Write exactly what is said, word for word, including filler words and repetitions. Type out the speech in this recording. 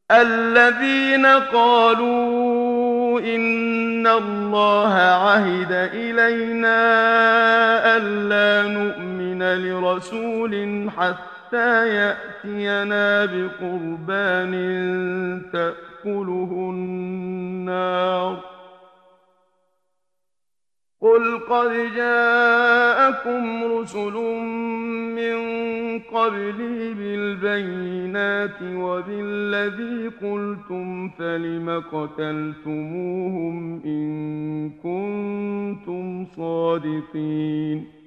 الذين قالوا إن الله عهد إلينا ألا نؤمن لرسول حتى يأتينا بقربان تأكله النار قل قد جاءكم رسل من قبلي بالبينات وبالذي قلتم فلم قتلتموهم إن كنتم صادقين